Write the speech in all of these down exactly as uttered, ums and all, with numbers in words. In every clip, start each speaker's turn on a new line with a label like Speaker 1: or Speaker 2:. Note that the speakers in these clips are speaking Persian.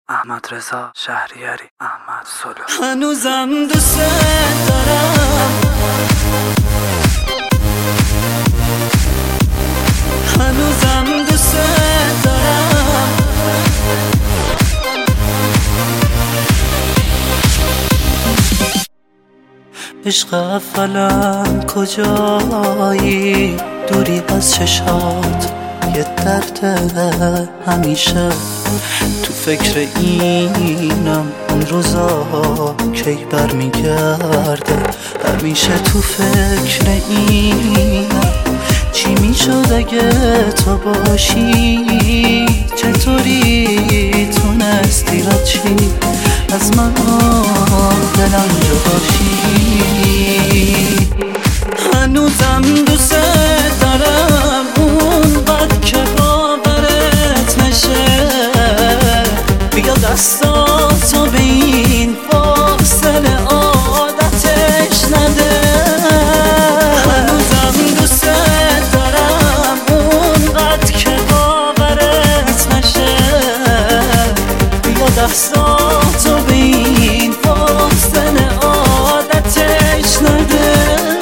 Speaker 1: احمد رضا شهریاری، احمد سلو.
Speaker 2: هنوزم دوست دارم، هنوزم دوست دارم، عشق اولم کجایی؟ دوری از چشات یه درد همیشه تو فکر اینم، اون روزا کی بر میگرده؟ همیشه تو فکر اینم چی میشد اگه تو باشی؟ چطوری تونستی بچی از من دلم جا باشی؟ هنوزم دوست دارم اونقدر که باورت نشه، بیا دستاتو به این فاصله عادتش نده. هنوزم دوست دارم اونقدر که باورت نشه، بیا دستاتو به این فاصله عادتش نده.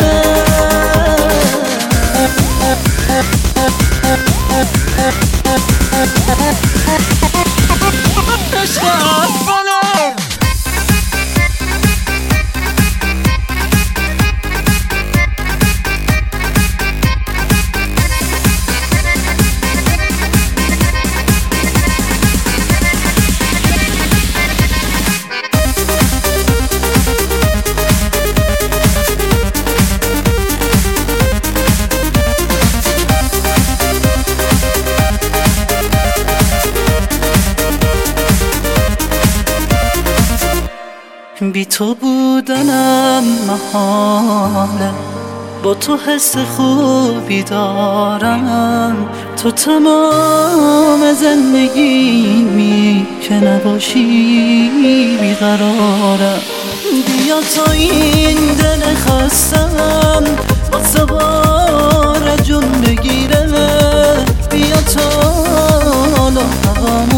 Speaker 2: عشق اولم بی تو بودنم محاله، با تو حس خوبی دارم، تو تمام زندگیمی که نباشی بیقرارم. بیا تا این دل خستم واسه بار جون بگیره، بیا تا حالا هوام